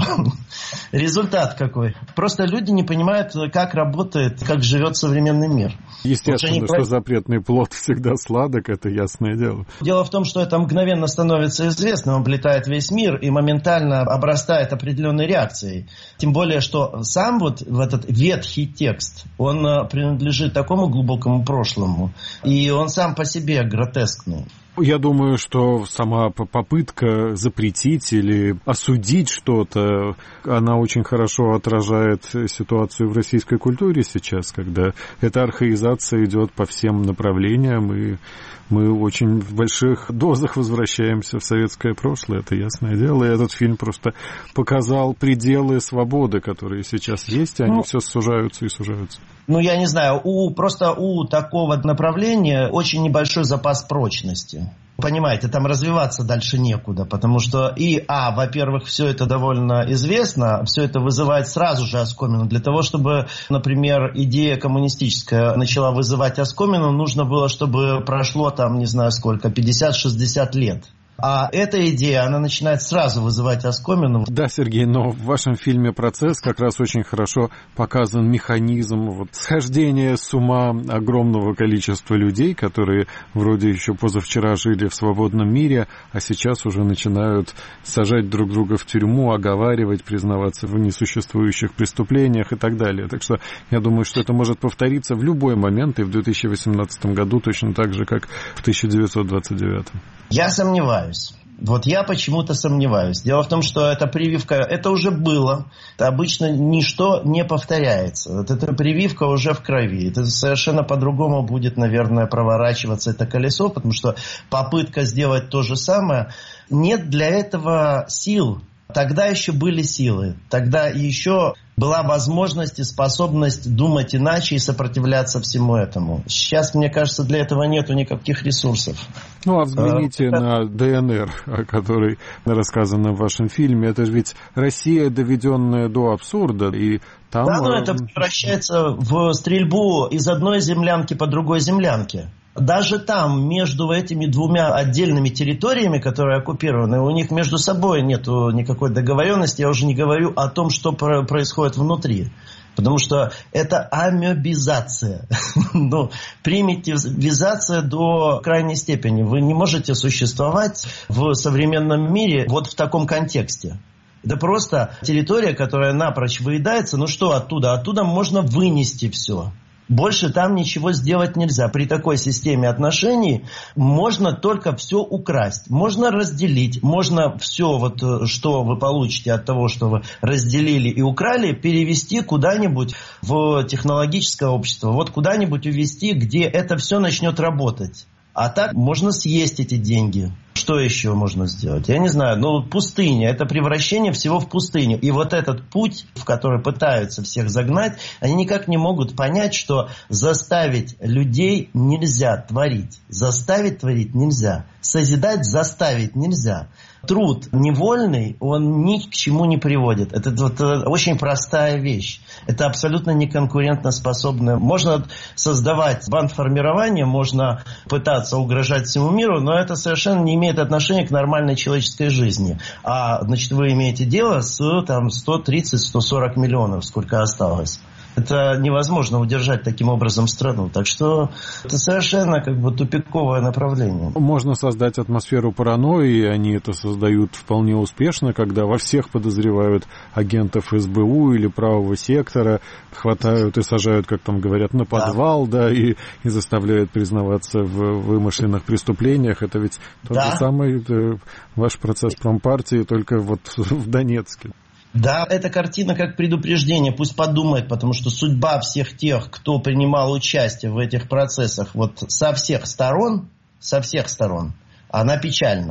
Результат какой. Просто люди не понимают, как работает, как живет современный мир. Естественно, что запретный плод всегда сладок, это ясное дело. Дело в том, что это мгновенно становится известным, облетает весь мир и моментально обрастает определенной реакцией. Тем более, что сам вот в этот ветхий текст, он принадлежит такому глубокому прошлому, и он сам по себе гротескный. Я думаю, что сама попытка запретить или осудить что-то, она очень хорошо отражает ситуацию в российской культуре сейчас, когда эта архаизация идет по всем направлениям, и мы очень в больших дозах возвращаемся в советское прошлое, это ясное дело. И этот фильм просто показал пределы свободы, которые сейчас есть, и они ну, все сужаются и сужаются. Ну, я не знаю, у, просто у такого направления очень небольшой запас прочности. Понимаете, там развиваться дальше некуда, потому что и, а, во-первых, все это довольно известно, все это вызывает сразу же оскомину. Для того, чтобы, например, идея коммунистическая начала вызывать оскомину, нужно было, чтобы прошло там, не знаю сколько, пятьдесят-шестьдесят лет. А эта идея, она начинает сразу вызывать оскомину. Да, Сергей, но в вашем фильме «Процесс» как раз очень хорошо показан механизм вот, схождения с ума огромного количества людей, которые вроде еще позавчера жили в свободном мире, а сейчас уже начинают сажать друг друга в тюрьму, оговаривать, признаваться в несуществующих преступлениях и так далее. Так что я думаю, что это может повториться в любой момент и в две тысячи восемнадцатом году точно так же, как в тысяча девятьсот двадцать девятом. Я сомневаюсь. Вот я почему-то сомневаюсь. Дело в том, что эта прививка, это уже было. Это обычно ничто не повторяется. Вот эта прививка уже в крови. Это совершенно по-другому будет, наверное, проворачиваться это колесо, потому что попытка сделать то же самое, нет для этого сил. Тогда еще были силы. Тогда еще была возможность и способность думать иначе и сопротивляться всему этому. Сейчас, мне кажется, для этого нету никаких ресурсов. Ну, а взгляните а, на ДНР, о которой рассказано в вашем фильме. Это же ведь Россия, доведенная до абсурда. И там... Да, но это превращается в стрельбу из одной землянки по другой землянке. Даже там, между этими двумя отдельными территориями, которые оккупированы, у них между собой нет никакой договоренности. Я уже не говорю о том, что происходит внутри. Потому что это амебизация. Ну, примитивизация до крайней степени. Вы не можете существовать в современном мире вот в таком контексте. Это просто территория, которая напрочь выедается. Ну что оттуда? Оттуда можно вынести все. Больше там ничего сделать нельзя. При такой системе отношений можно только все украсть. Можно разделить. Можно все, вот, что вы получите от того, что вы разделили и украли, перевести куда-нибудь в технологическое общество. Вот куда-нибудь увезти, где это все начнет работать. А так можно съесть эти деньги. Что еще можно сделать? Я не знаю. Но пустыня – это превращение всего в пустыню. И вот этот путь, в который пытаются всех загнать, они никак не могут понять, что заставить людей нельзя творить. Заставить творить нельзя. Созидать заставить нельзя. Труд невольный, он ни к чему не приводит. Это вот очень простая вещь. Это абсолютно неконкурентоспособное. Можно создавать бандформирование, можно пытаться угрожать всему миру, но это совершенно не имеет отношения к нормальной человеческой жизни. А, значит, вы имеете дело с там, сто тридцать - сто сорок миллионов, сколько осталось. Это невозможно удержать таким образом страну. Так что это совершенно как бы тупиковое направление. Можно создать атмосферу паранойи, и они это создают вполне успешно, когда во всех подозревают агентов эс бэ у или правого сектора, хватают и сажают, как там говорят, на подвал, да, да и, и заставляют признаваться в вымышленных преступлениях. Это ведь тот да. же самый это, ваш процесс промпартии, только вот в Донецке. Да, эта картина как предупреждение, пусть подумает, потому что судьба всех тех, кто принимал участие в этих процессах вот со всех сторон, со всех сторон, она печальна.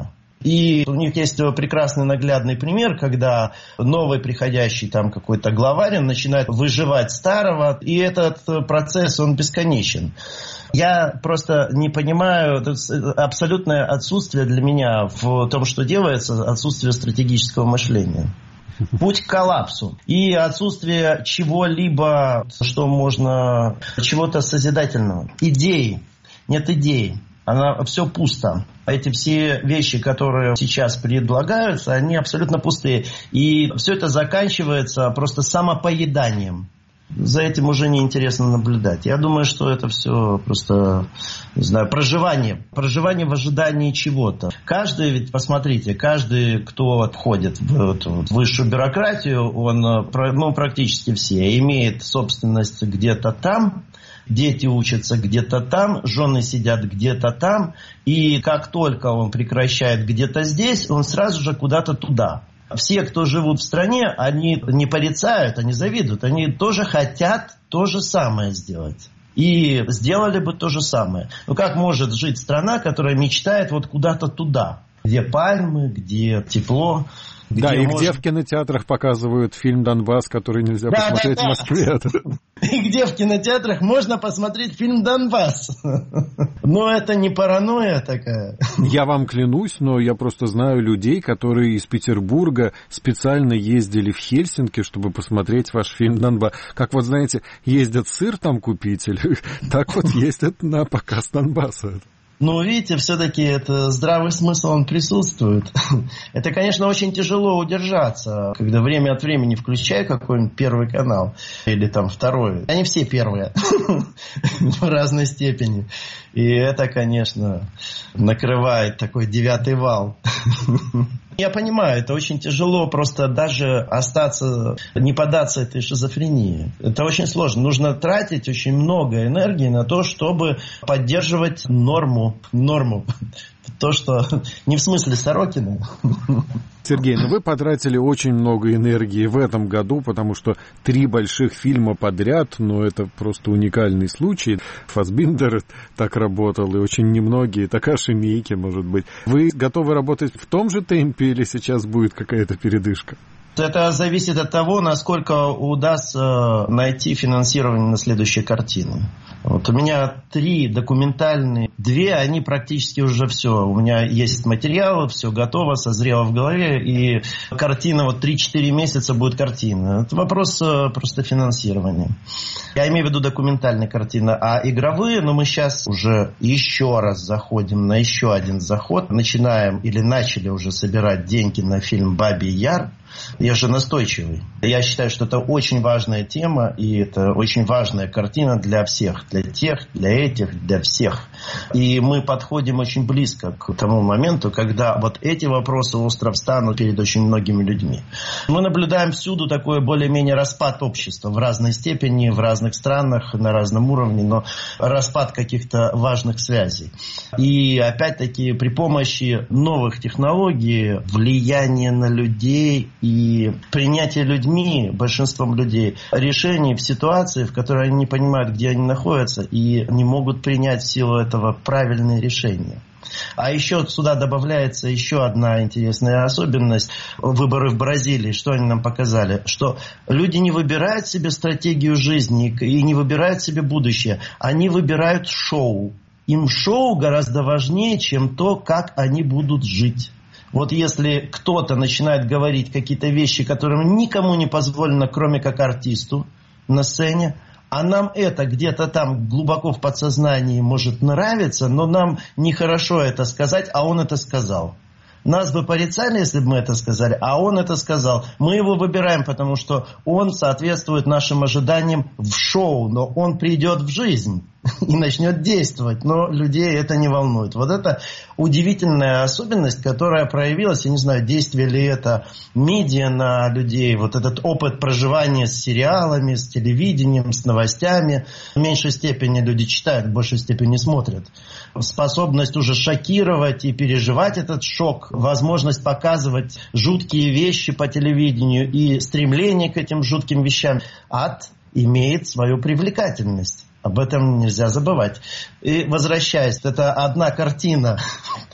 И у них есть прекрасный наглядный пример, когда новый приходящий там какой-то главарин начинает выживать старого, и этот процесс, он бесконечен. Я просто не понимаю, абсолютное отсутствие для меня в том, что делается, отсутствие стратегического мышления. Путь к коллапсу и отсутствие чего-либо, что можно, чего-то созидательного. Идеи. Нет идеи. Она все пусто. Эти все вещи, которые сейчас предлагаются, они абсолютно пустые. И все это заканчивается просто самопоеданием. За этим уже неинтересно наблюдать. Я думаю, что это все просто, не знаю, проживание. Проживание в ожидании чего-то. Каждый, ведь посмотрите, каждый, кто входит в эту высшую бюрократию, он, ну, практически все, имеет собственность где-то там, дети учатся где-то там, жены сидят где-то там, и как только он прекращает где-то здесь, он сразу же куда-то туда. Все, кто живут в стране, они не порицают, они завидуют, они тоже хотят то же самое сделать. И сделали бы то же самое. Но как может жить страна, которая мечтает вот куда-то туда, где пальмы, где тепло? Да, где и можно... где в кинотеатрах показывают фильм «Донбасс», который нельзя да, посмотреть да, да. в Москве. И где в кинотеатрах можно посмотреть фильм «Донбасс». Но это не паранойя такая. Я вам клянусь, но я просто знаю людей, которые из Петербурга специально ездили в Хельсинки, чтобы посмотреть ваш фильм «Донбасс». Как вот, знаете, ездят сыр там купить, или так вот ездят на показ «Донбасса». Ну, видите, все-таки это здравый смысл, он присутствует. Это, конечно, очень тяжело удержаться, когда время от времени включаю какой-нибудь первый канал или там второй. Они все первые в разной степени. И это, конечно, накрывает такой девятый вал. Я понимаю, это очень тяжело просто даже остаться, не поддаться этой шизофрении. Это очень сложно. Нужно тратить очень много энергии на то, чтобы поддерживать норму. Норму. То, что не в смысле Сорокина. Сергей, ну вы потратили очень много энергии в этом году, потому что три больших фильма подряд, ну это просто уникальный случай. Фассбиндер так работал, и очень немногие, Такаши Миики, может быть. Вы готовы работать в том же темпе или сейчас будет какая-то передышка? Это зависит от того, насколько удастся найти финансирование на следующие картины. Вот у меня три документальные, две, они практически уже все. У меня есть материал, все готово, созрело в голове, и картина, вот три-четыре месяца будет картина. Это вопрос просто финансирования. Я имею в виду документальные картины, а игровые, но мы сейчас уже еще раз заходим на еще один заход. Начинаем или начали уже собирать деньги на фильм «Бабий Яр». Я же настойчивый. Я считаю, что это очень важная тема, и это очень важная картина для всех. Для тех, для этих, для всех. И мы подходим очень близко к тому моменту, когда вот эти вопросы остро встанут перед очень многими людьми. Мы наблюдаем всюду такой более-менее распад общества в разной степени, в разных странах, на разном уровне, но распад каких-то важных связей. И опять-таки при помощи новых технологий, влияния на людей и принятие людьми, большинством людей, решений в ситуации, в которой они не понимают, где они находятся, и не могут принять в силу этого правильные решения. А еще сюда добавляется еще одна интересная особенность. Выборы в Бразилии, что они нам показали? Что люди не выбирают себе стратегию жизни и не выбирают себе будущее. Они выбирают шоу. Им шоу гораздо важнее, чем то, как они будут жить. Вот если кто-то начинает говорить какие-то вещи, которые никому не позволено, кроме как артисту на сцене, а нам это где-то там глубоко в подсознании может нравиться, но нам нехорошо это сказать, а он это сказал. Нас бы порицали, если бы мы это сказали, а он это сказал. Мы его выбираем, потому что он соответствует нашим ожиданиям в шоу, но он придет в жизнь и начнет действовать, но людей это не волнует. Вот это удивительная особенность, которая проявилась, я не знаю, действие ли это медиа на людей, вот этот опыт проживания с сериалами, с телевидением, с новостями. В меньшей степени люди читают, в большей степени смотрят. Способность уже шокировать и переживать этот шок, возможность показывать жуткие вещи по телевидению и стремление к этим жутким вещам. Ад имеет свою привлекательность. Об этом нельзя забывать. И возвращаясь, это одна картина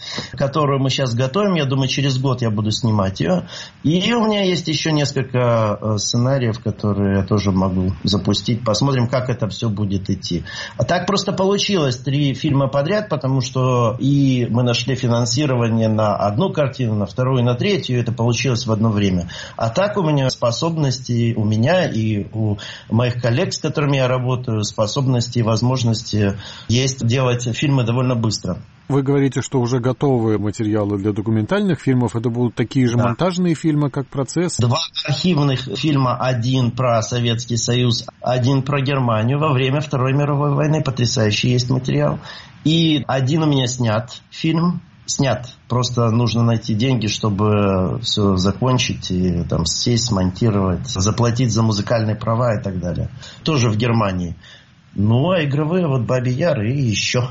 которую мы сейчас готовим. Я думаю, через год я буду снимать ее. И у меня есть еще несколько сценариев, которые я тоже могу запустить. Посмотрим, как это все будет идти. А так просто получилось три фильма подряд, потому что и мы нашли финансирование на одну картину, на вторую, на третью. И это получилось в одно время. А так у меня способности, у меня и у моих коллег, с которыми я работаю, способности и возможности есть делать фильмы довольно быстро. Вы говорите, что уже готовые материалы для документальных фильмов. Это будут такие же да. монтажные фильмы, как «Процесс»? Два архивных фильма. Один про Советский Союз, один про Германию во время Второй мировой войны. Потрясающий есть материал. И один у меня снят фильм. Снят. Просто нужно найти деньги, чтобы все закончить и там сесть, смонтировать, заплатить за музыкальные права и так далее. Тоже в Германии. Ну, а игровые вот «Бабий Яр» и еще.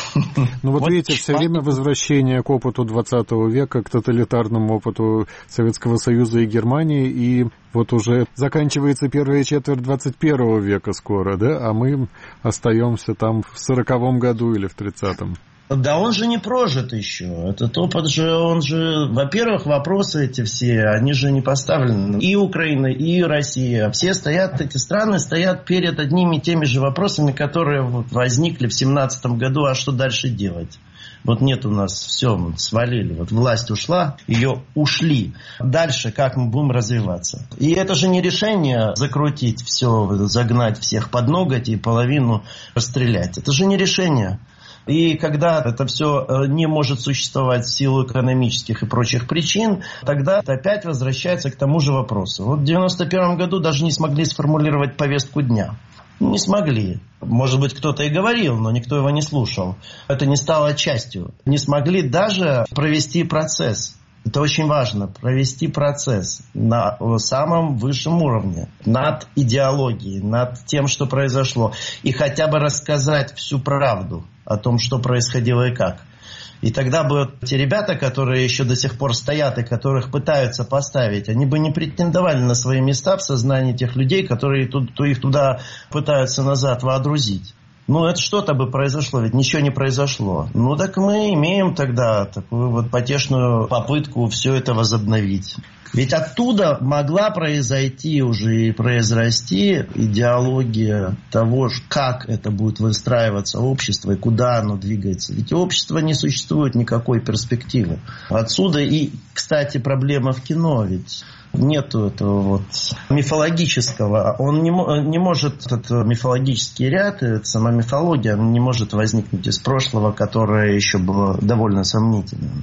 Ну вот, вот видите, все время возвращение к опыту двадцатого века, к тоталитарному опыту Советского Союза и Германии, и вот уже заканчивается первая четверть двадцать первого века скоро, да, а мы остаемся там в сороковом году или в тридцатом. Да он же не прожит еще. Этот опыт же, он же, во-первых, вопросы эти все, они же не поставлены. И Украина, и Россия. Все стоят, эти страны стоят перед одними и теми же вопросами, которые вот возникли в семнадцатом году. А что дальше делать? Вот нет у нас, все, мы свалили. Вот власть ушла, ее ушли. Дальше как мы будем развиваться? И это же не решение закрутить все, загнать всех под ноготь и половину расстрелять. Это же не решение. И когда это все не может существовать в силу экономических и прочих причин, тогда это опять возвращается к тому же вопросу. Вот в девяносто первом году даже не смогли сформулировать повестку дня. Не смогли. Может быть, кто-то и говорил, но никто его не слушал. Это не стало частью. Не смогли даже провести процесс. Это очень важно, провести процесс на самом высшем уровне, над идеологией, над тем, что произошло. И хотя бы рассказать всю правду о том, что происходило и как. И тогда бы те ребята, которые еще до сих пор стоят и которых пытаются поставить, они бы не претендовали на свои места в сознании тех людей, которые тут, их туда пытаются назад водрузить. Ну, это что-то бы произошло, ведь ничего не произошло. Ну, так мы имеем тогда такую вот потешную попытку все это возобновить. Ведь оттуда могла произойти уже и произрасти идеология того, как это будет выстраиваться общество и куда оно двигается. Ведь у общества не существует никакой перспективы. Отсюда и, кстати, проблема в кино, ведь нету этого вот мифологического. Он не, не может, этот мифологический ряд, сама мифология, она не может возникнуть из прошлого, которое еще было довольно сомнительным.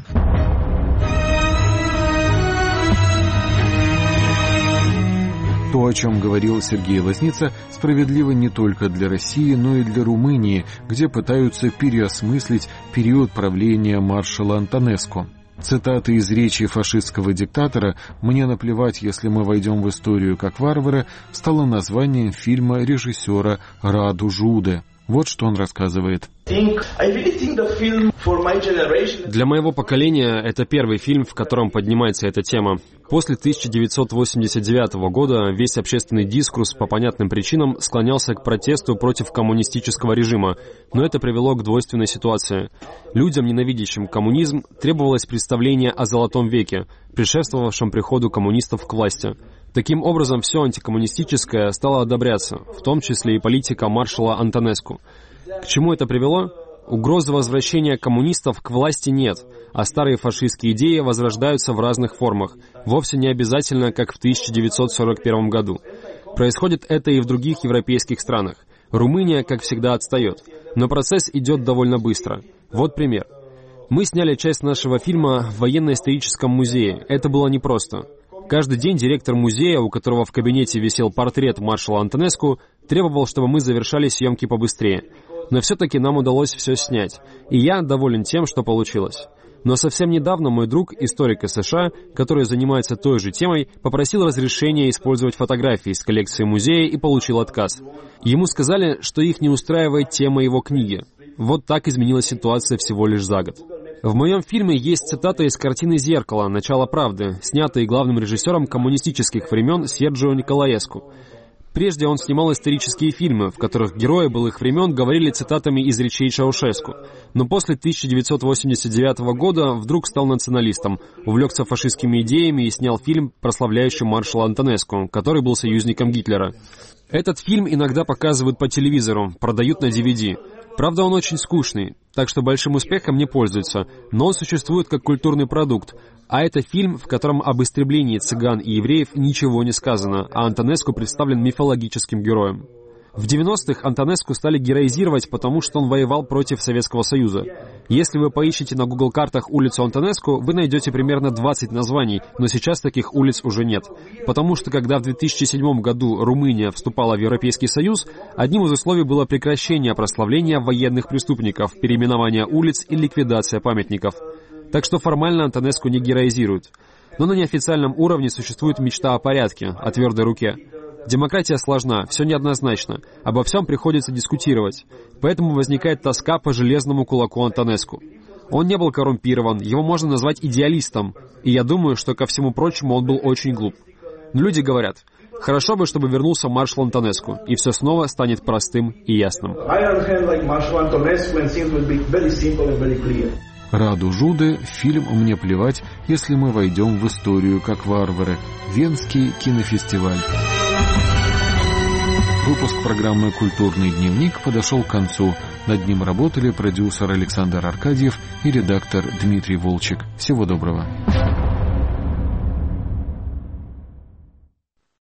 То, о чем говорил Сергей Лозница, справедливо не только для России, но и для Румынии, где пытаются переосмыслить период правления маршала Антонеску. Цитата из речи фашистского диктатора «Мне наплевать, если мы войдем в историю как варвары» стала названием фильма режиссера Раду Жуде. Вот что он рассказывает. Для моего поколения это первый фильм, в котором поднимается эта тема. После тысяча девятьсот восемьдесят девятого года весь общественный дискурс по понятным причинам склонялся к протесту против коммунистического режима, но это привело к двойственной ситуации. Людям, ненавидящим коммунизм, требовалось представление о Золотом веке, предшествовавшем приходу коммунистов к власти. Таким образом, все антикоммунистическое стало одобряться, в том числе и политика маршала Антонеску. К чему это привело? Угрозы возвращения коммунистов к власти нет, а старые фашистские идеи возрождаются в разных формах, вовсе не обязательно, как в тысяча девятьсот сорок первом году. Происходит это и в других европейских странах. Румыния, как всегда, отстает, но процесс идет довольно быстро. Вот пример. Мы сняли часть нашего фильма в военно-историческом музее. Это было непросто. Каждый день директор музея, у которого в кабинете висел портрет маршала Антонеску, требовал, чтобы мы завершали съемки побыстрее. Но все-таки нам удалось все снять, и я доволен тем, что получилось. Но совсем недавно мой друг, историк из США, который занимается той же темой, попросил разрешения использовать фотографии из коллекции музея и получил отказ. Ему сказали, что их не устраивает тема его книги. Вот так изменилась ситуация всего лишь за год. В моем фильме есть цитата из картины «Зеркало. Начало правды», снятой главным режиссером коммунистических времен Серджио Николаеску. Прежде он снимал исторические фильмы, в которых герои былых времен говорили цитатами из речей Чаушеску. Но после тысяча девятьсот восемьдесят девятого года вдруг стал националистом, увлекся фашистскими идеями и снял фильм, прославляющий маршала Антонеску, который был союзником Гитлера. Этот фильм иногда показывают по телевизору, продают на ди ви ди. Правда, он очень скучный, так что большим успехом не пользуется, но он существует как культурный продукт. А это фильм, в котором об истреблении цыган и евреев ничего не сказано, а Антонеску представлен мифологическим героем. В девяностых Антонеску стали героизировать, потому что он воевал против Советского Союза. Если вы поищете на Google картах улицу Антонеску, вы найдете примерно двадцать названий, но сейчас таких улиц уже нет. Потому что когда в две тысячи седьмом году Румыния вступала в Европейский Союз, одним из условий было прекращение прославления военных преступников, переименование улиц и ликвидация памятников. Так что формально Антонеску не героизируют. Но на неофициальном уровне существует мечта о порядке, о твердой руке. Демократия сложна, все неоднозначно, обо всем приходится дискутировать. Поэтому возникает тоска по железному кулаку Антонеску. Он не был коррумпирован, его можно назвать идеалистом, и я думаю, что ко всему прочему он был очень глуп. Но люди говорят, хорошо бы, чтобы вернулся маршал Антонеску, и все снова станет простым и ясным. Раду Жуде, фильм «Мне плевать, если мы войдем в историю как варвары». Венский кинофестиваль. Выпуск программы «Культурный дневник» подошел к концу. Над ним работали продюсер Александр Аркадьев и редактор Дмитрий Волчек. Всего доброго.